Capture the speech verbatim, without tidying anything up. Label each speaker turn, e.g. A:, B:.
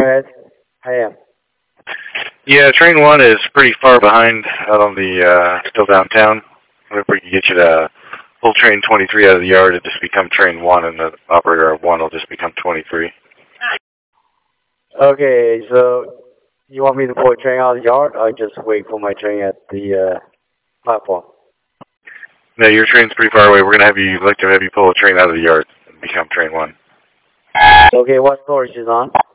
A: ahead. I am.
B: Yeah, train one is pretty far behind out on the, uh, still downtown. If we can get you to pull train twenty-three out of the yard, it'll just become train one, and the operator of one will just become twenty-three.
A: Okay, so you want me to pull a train out of the yard, or just wait for my train at the uh, platform?
B: No, your train's pretty far away. We're going to have you, like to have you pull a train out of the yard and become train one.
A: Okay, what storage is on?